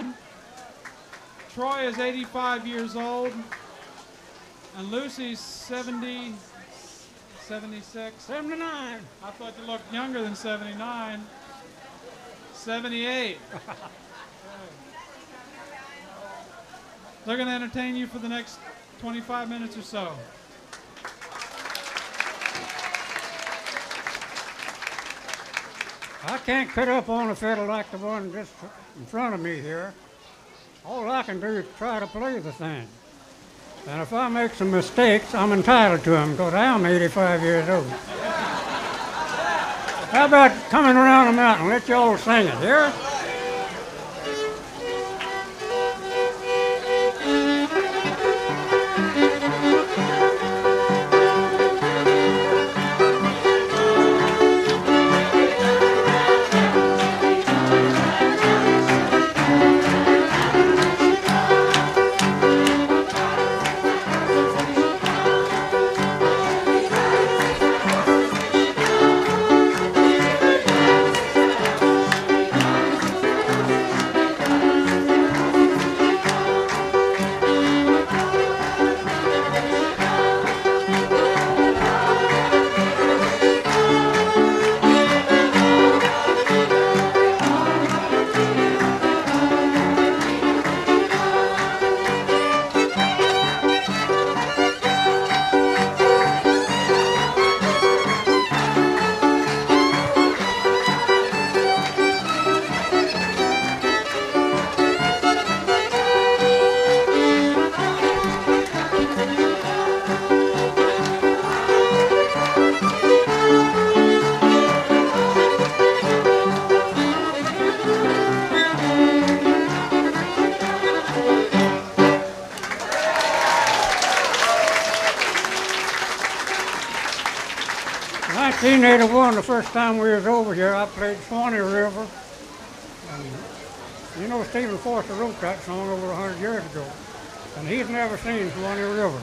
Tom. Troy is 85 years old. And Lucy's 70, 76. 79. I thought you looked younger than 79. 78. They're going to entertain you for the next 25 minutes or so. I can't cut up on a fiddle like the one just in front of me here. All I can do is try to play the thing. And if I make some mistakes, I'm entitled to them because I am 85 years old. How about coming around the mountain? Let y'all sing it, here? 1981, the first time we was over here, I played Swanee River. And you know, Stephen Forster wrote that song over 100 years ago. And he's never seen Swanee River.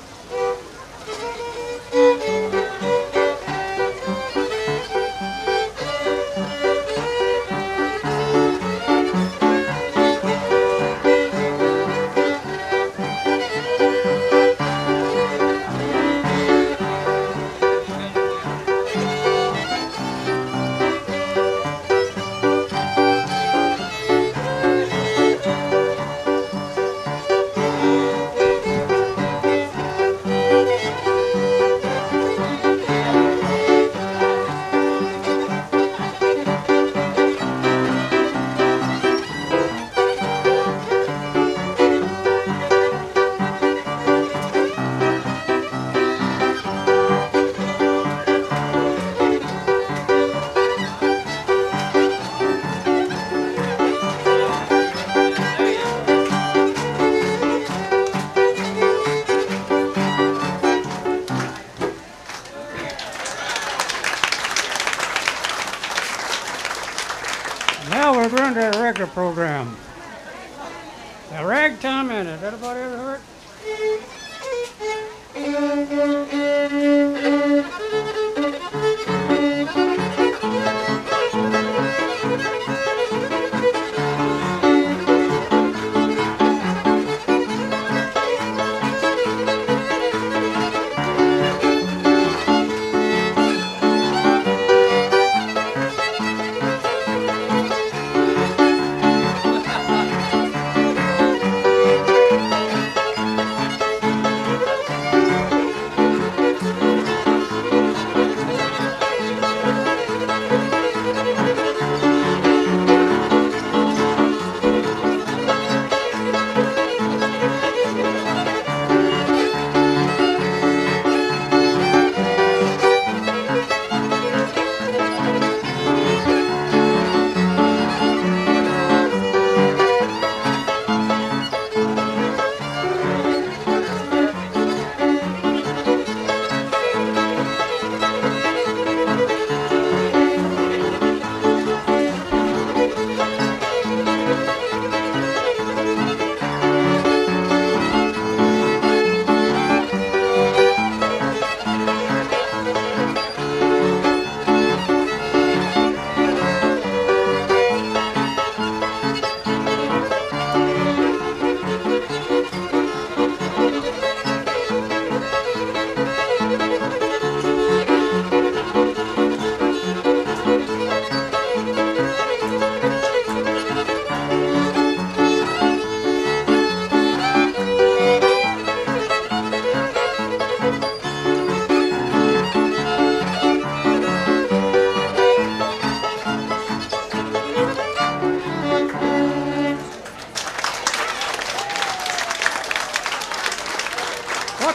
Now we're going to a regular program. A ragtime in it. Everybody ever heard?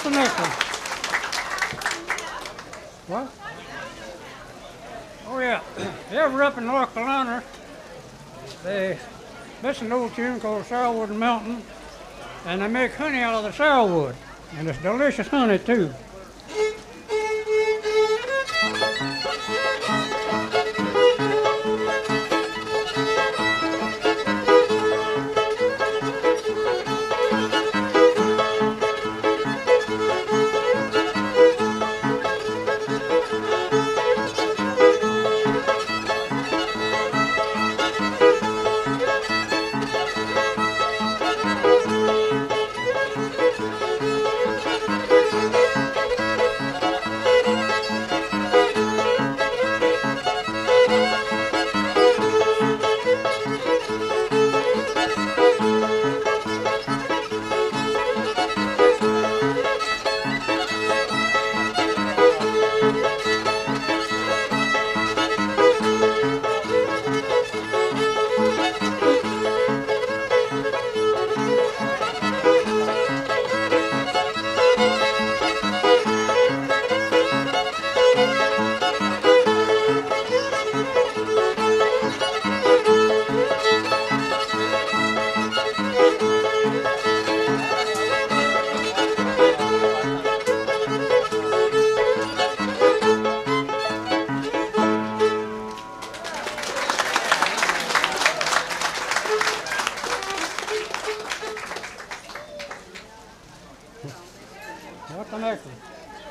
What's the next one? What? Oh yeah. Ever up in North Carolina, that's an old tune called Sourwood Mountain, and they make honey out of the sourwood, and it's delicious honey too. What's the next one?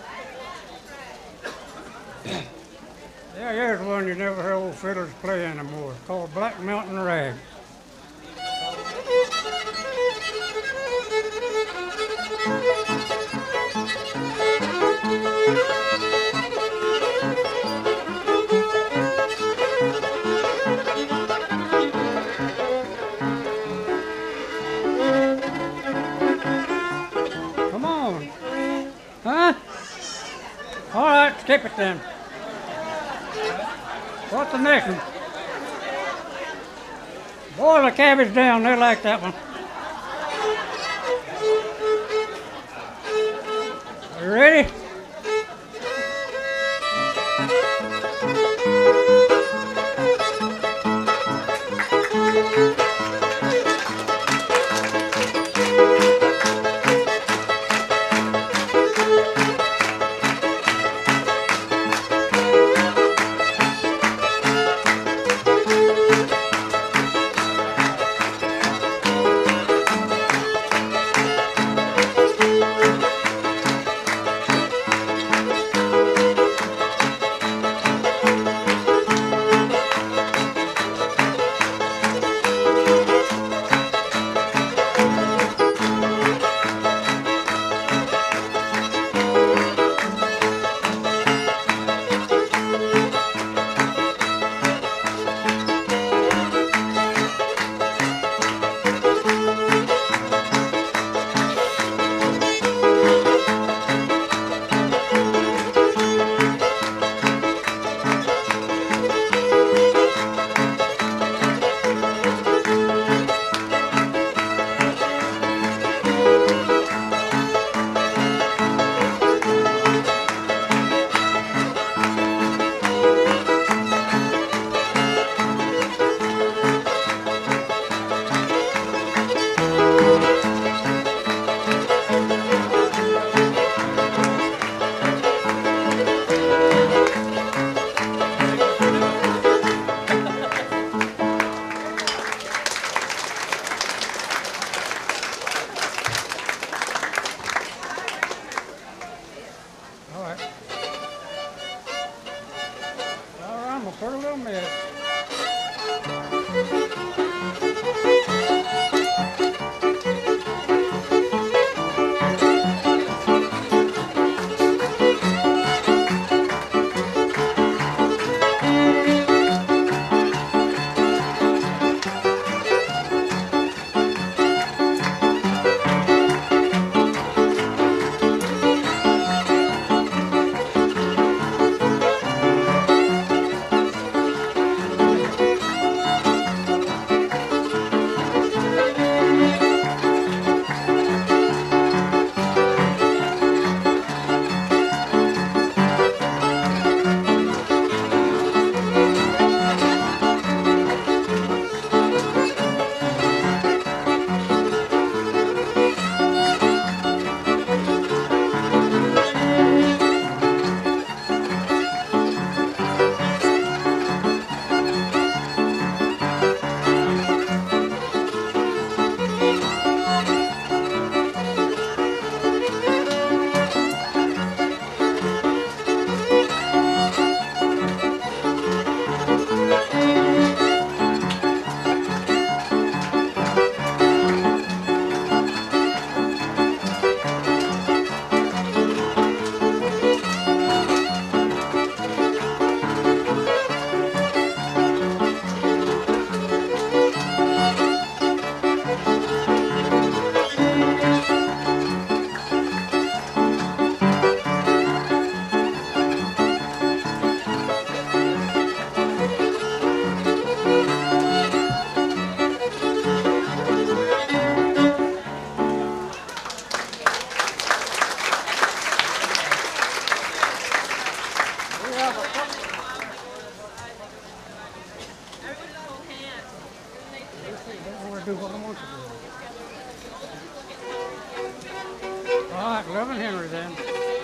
Yeah, here's one you never hear old fiddlers play anymore. It's called Black Mountain Rag. Come on. Huh? All right, skip it then. What's the next one? Boil the cabbage down, they like that one. Are you ready? All right, Love and Henry then.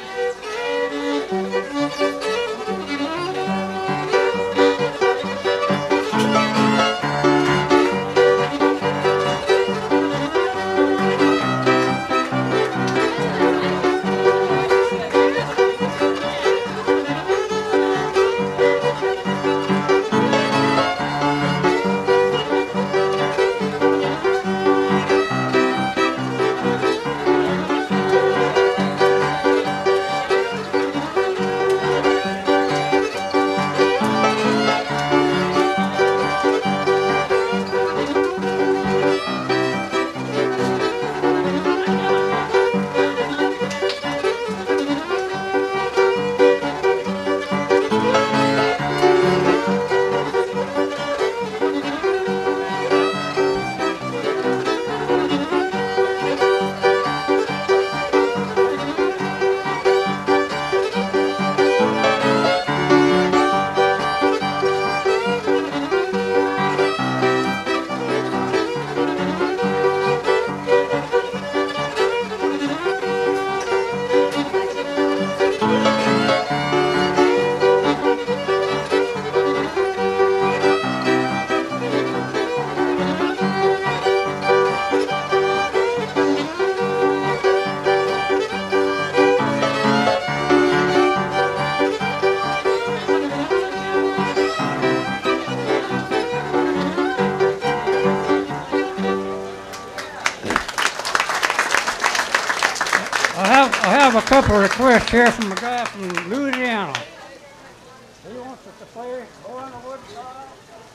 I have a couple of requests here from a guy from Louisiana. He wants us to play Boy in the Woodpile.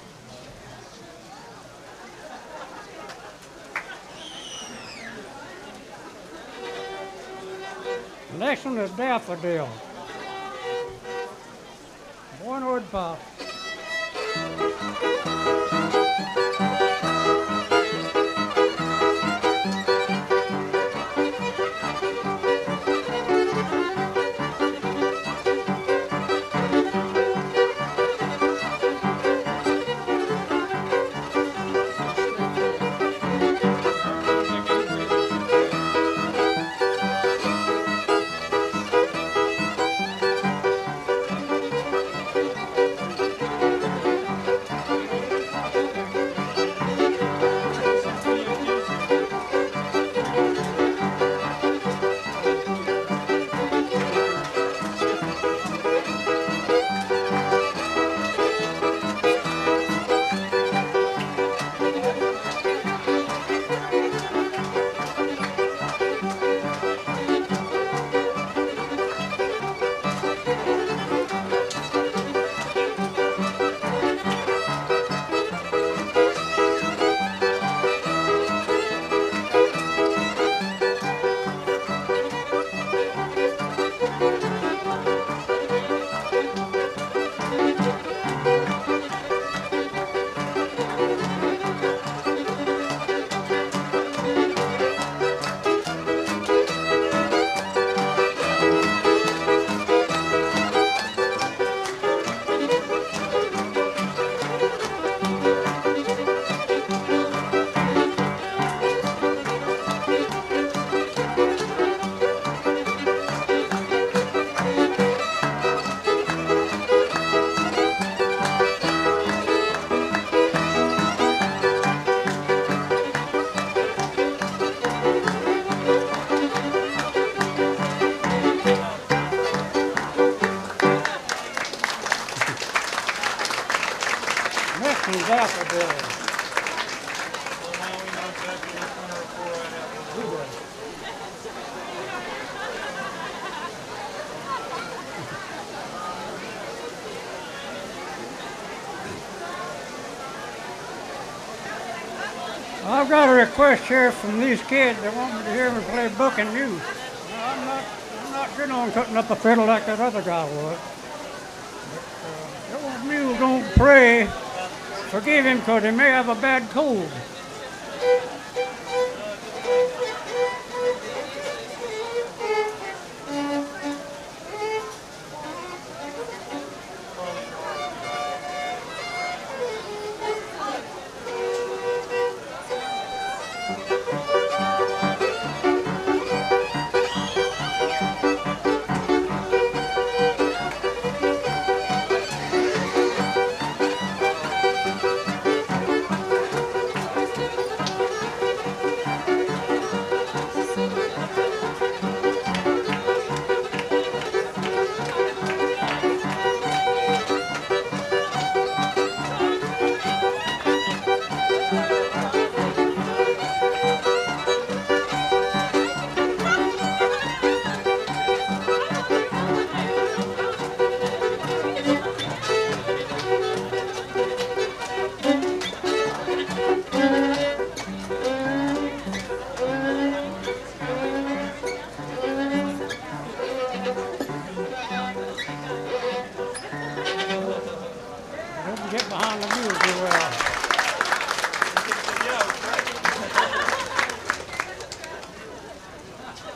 The next one is Daffodil. Boy in the Woodpile. Next one's Daffodil. Well, now we know exactly which one of the four I have. I've got a request here from these kids. They want me to hear me play Book and News. Now, I'm not good on cutting up a fiddle like that other guy was. But, that old mule don't pray. Forgive him because he may have a bad cold.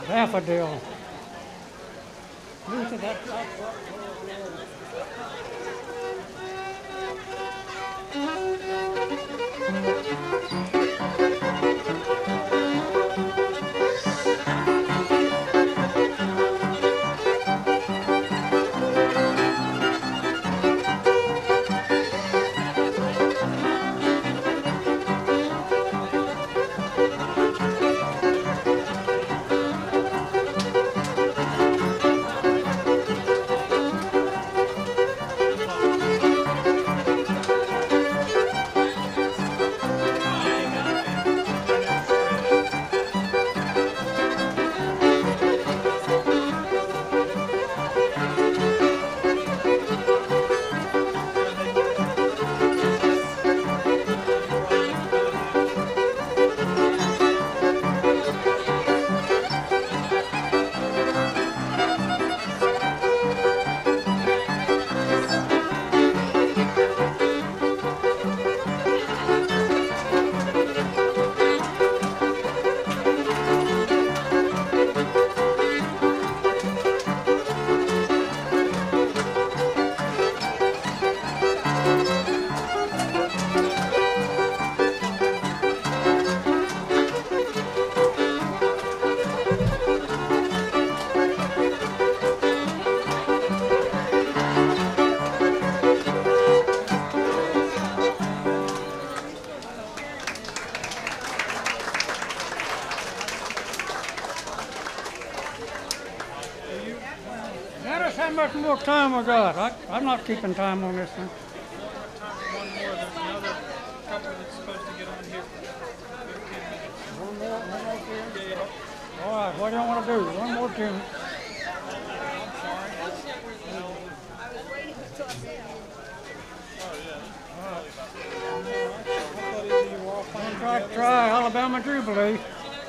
Daffodil. Lucy, that's Dennis, how much more time we got? I'm not keeping time on this thing. One more. There's another couple that's supposed to get on here. 15 minutes. One more tune? Yeah. All right, what do you want to do? One more tune. Try Alabama Jubilee.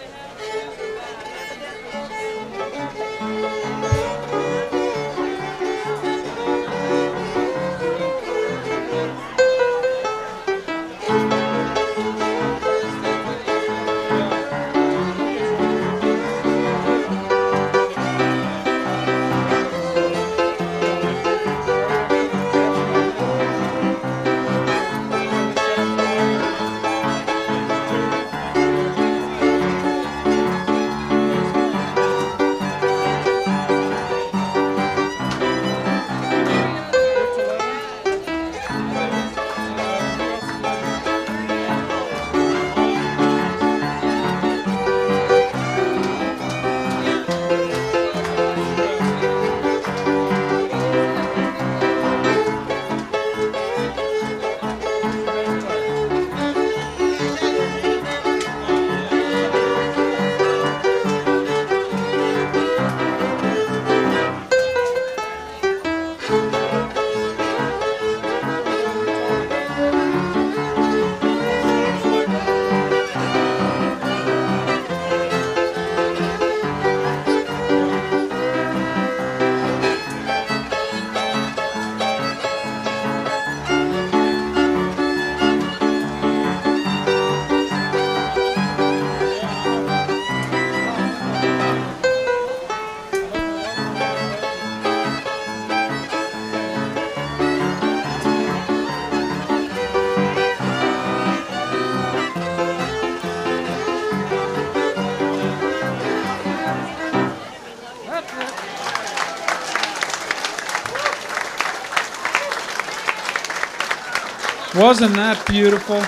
Wasn't that beautiful?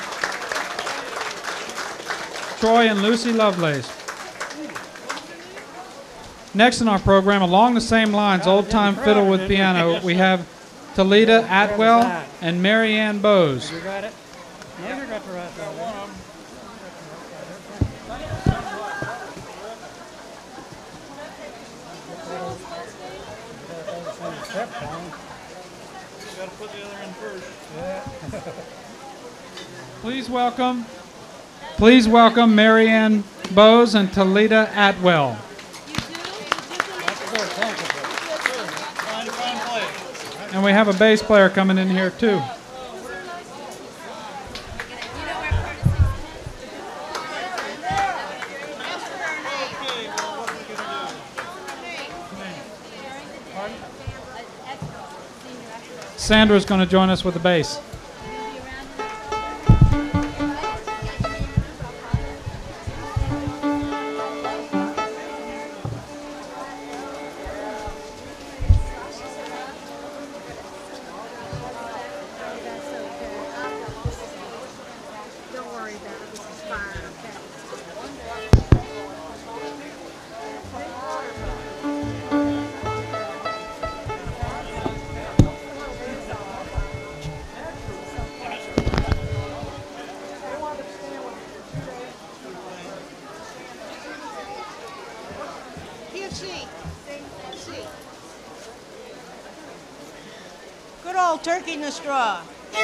Troy and Lucy Lovelace. Next in our program, along the same lines, old time fiddle with piano, we have Talita Atwell and Marianne Bowes. You got it? No, you got the right one. You gotta put the other in first. Please welcome Marianne Bowes and Talita Atwell. Trying to find place. And we have a bass player coming in here too. Okay, well, what are we gonna do? Sandra is going to join us with the bass. Don't worry about it. This is fine, okay? Here, see. See. Good old turkey in the straw.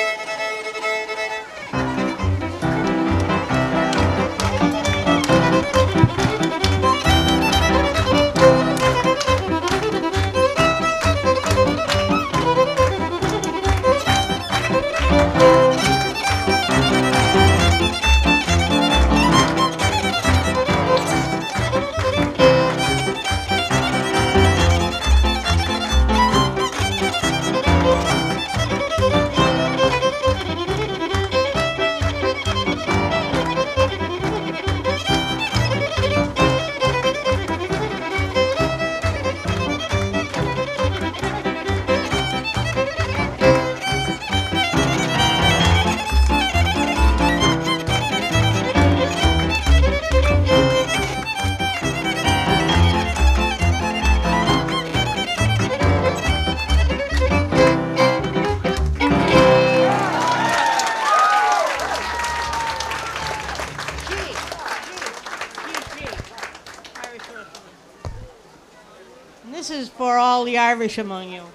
And this is for all the Irish among you.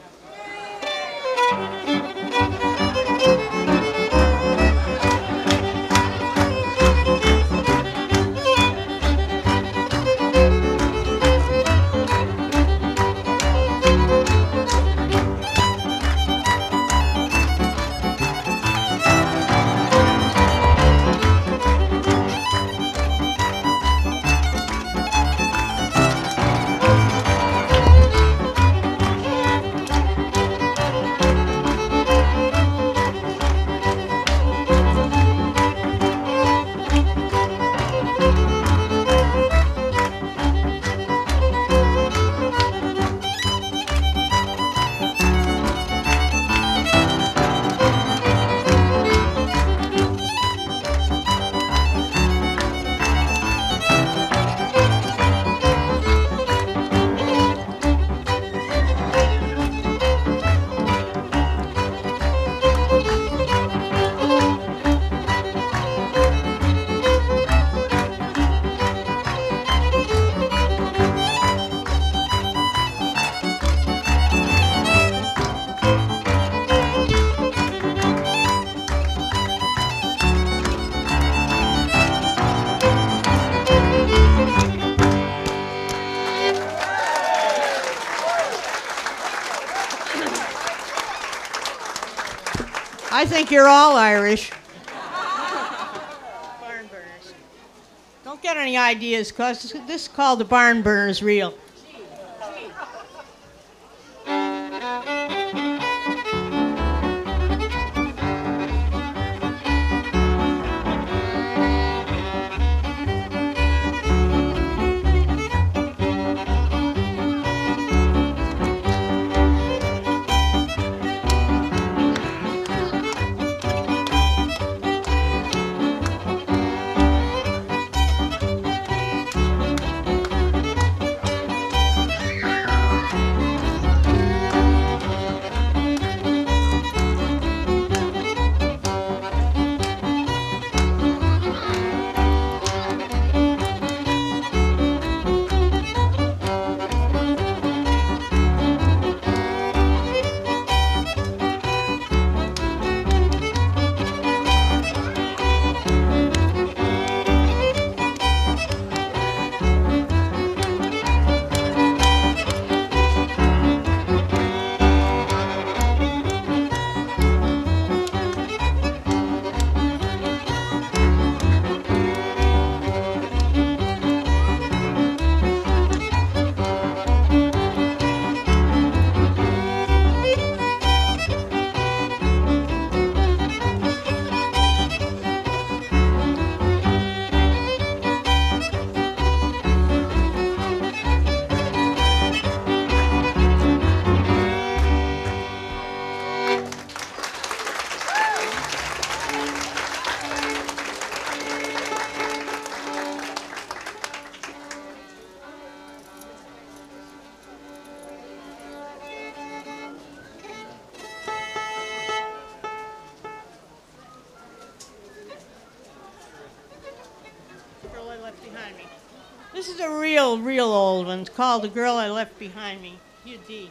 I think you're all Irish. Barn burners. Don't get any ideas, cause this is called the barn burners reel. behind me. This is a real old one. It's called The Girl I Left Behind Me. Hugh D.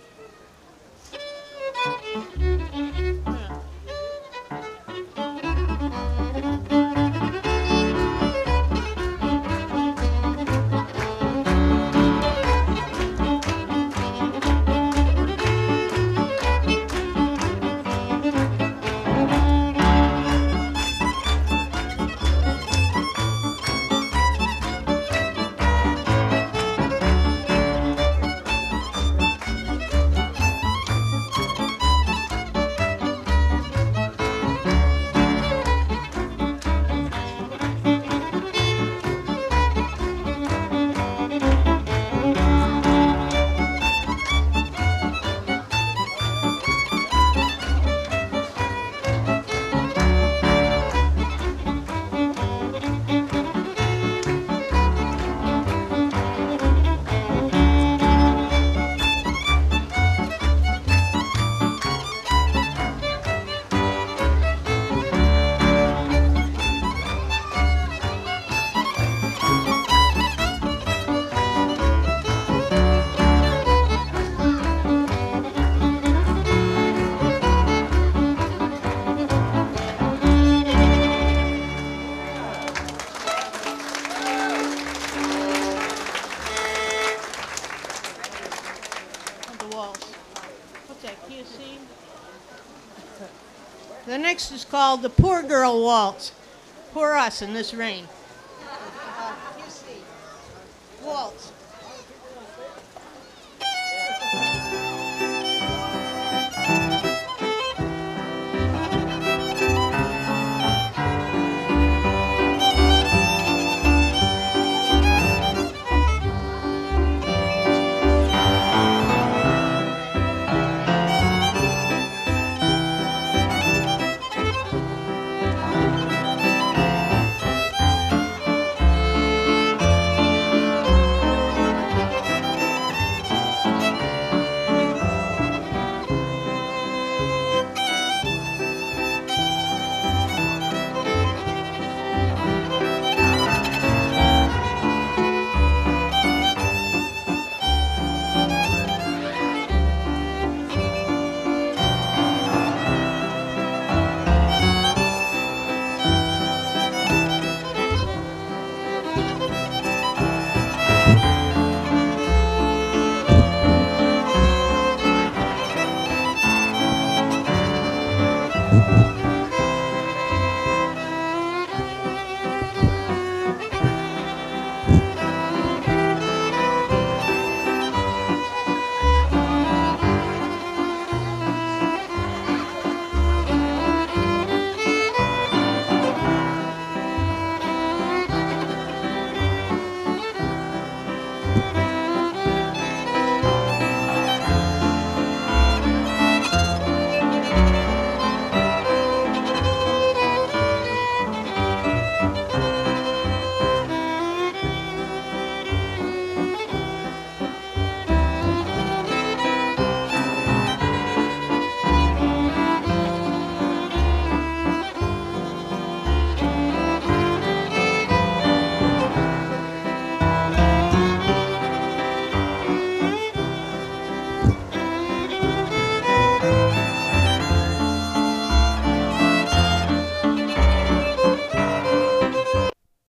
The next is called The Poor Girl Waltz. Poor us in this rain.